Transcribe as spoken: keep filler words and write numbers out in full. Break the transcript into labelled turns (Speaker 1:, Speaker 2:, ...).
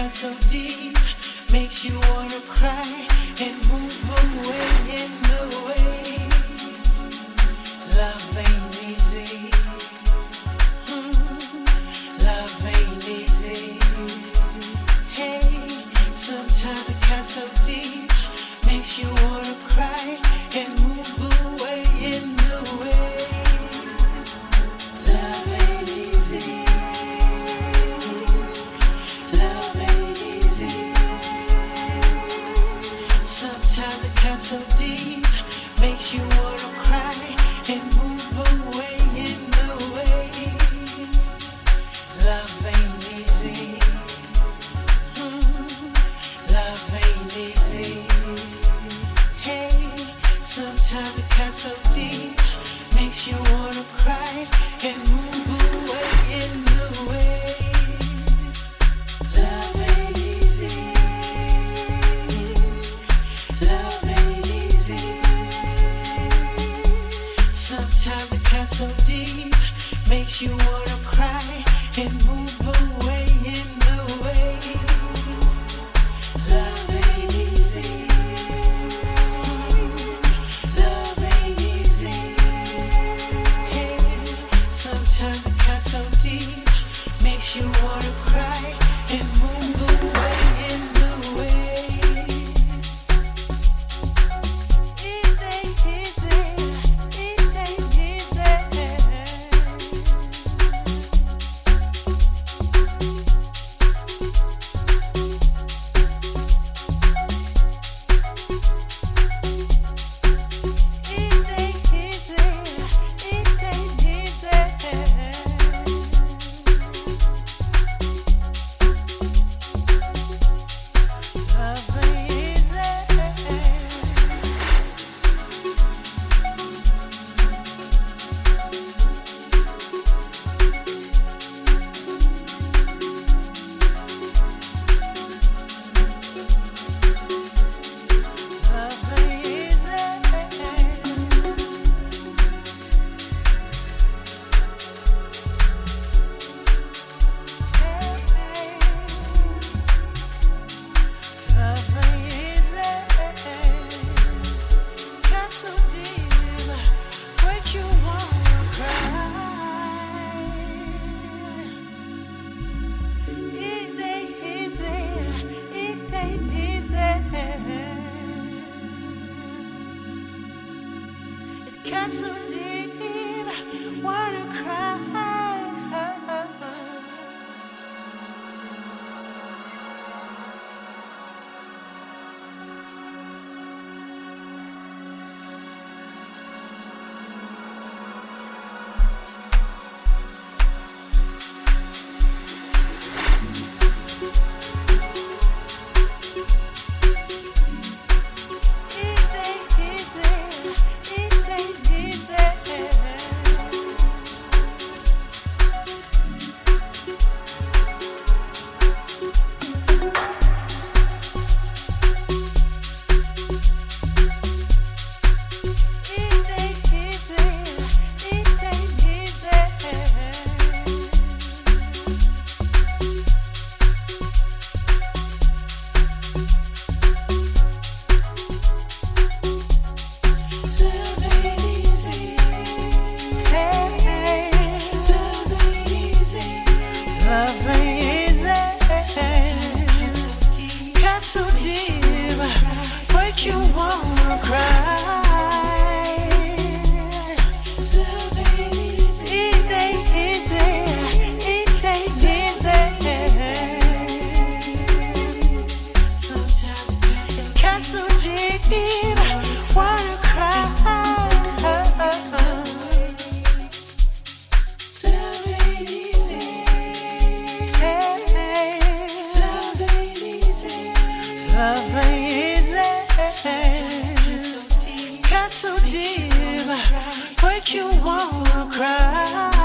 Speaker 1: so deep, makes you wanna cry and move away in the way. Love ain't easy. Mm, love ain't easy. Hey, sometimes the cat so deep, makes you wanna cry and move away in the way. Love ain't easy. Sometimes the cut so deep, makes you wanna cry and move away in the way. Love ain't easy. Mm, love ain't easy. Hey, sometimes the cut so deep, makes you wanna cry and move away in the way. Love ain't easy. Love ain't easy. Sometimes the cut so deep, makes you wanna cry and move away in the way. Love ain't easy. Love ain't easy. Hey, sometimes the cut so deep, makes you wanna cry and move away in the way. It ain't easy. It ain't easy. So deep, wanna cry. Cut so deep, but you wanna cry.